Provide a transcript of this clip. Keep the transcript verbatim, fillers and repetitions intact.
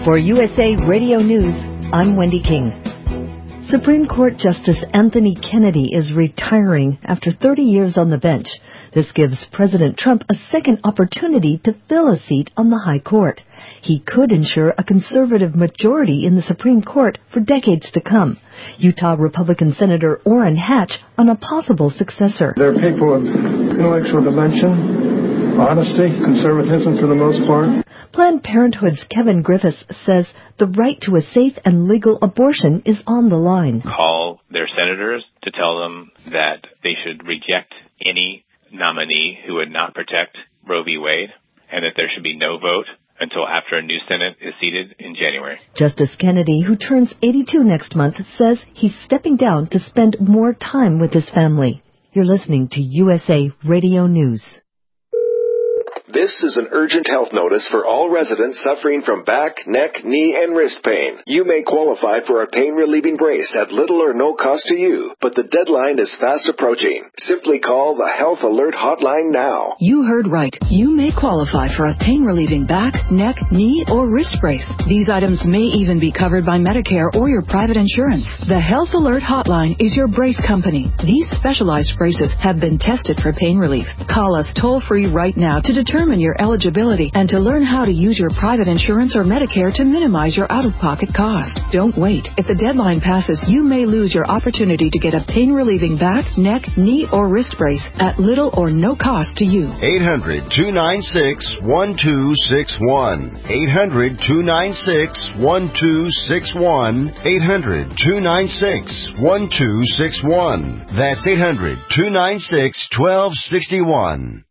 For U S A Radio News, I'm Wendy King. Supreme Court Justice Anthony Kennedy is retiring after thirty years on the bench. This gives President Trump a second opportunity to fill a seat on the High Court. He could ensure a conservative majority in the Supreme Court for decades to come. Utah Republican Senator Orrin Hatch on a possible successor. They're people of intellectual dimension, honesty, conservatism for the most part. Planned Parenthood's Kevin Griffiths says the right to a safe and legal abortion is on the line. Call their senators to tell them that they should reject any nominee who would not protect Roe v. Wade, and that there should be no vote until after a new Senate is seated in January. Justice Kennedy, who turns eighty-two next month, says he's stepping down to spend more time with his family. You're listening to U S A Radio News. This is an urgent health notice for all residents suffering from back, neck, knee, and wrist pain. You may qualify for a pain-relieving brace at little or no cost to you, but the deadline is fast approaching. Simply call the Health Alert Hotline now. You heard right. You may qualify for a pain-relieving back, neck, knee, or wrist brace. These items may even be covered by Medicare or your private insurance. The Health Alert Hotline is your brace company. These specialized braces have been tested for pain relief. Call us toll-free right now to determine your eligibility and to learn how to use your private insurance or Medicare to minimize your out-of-pocket cost. Don't wait. If the deadline passes, you may lose your opportunity to get a pain-relieving back, neck, knee, or wrist brace at little or no cost to you. eight hundred, two nine six, one two six one. eight hundred, two nine six, one two six one. eight hundred, two nine six, one two six one. That's eight hundred, two nine six, one two six one.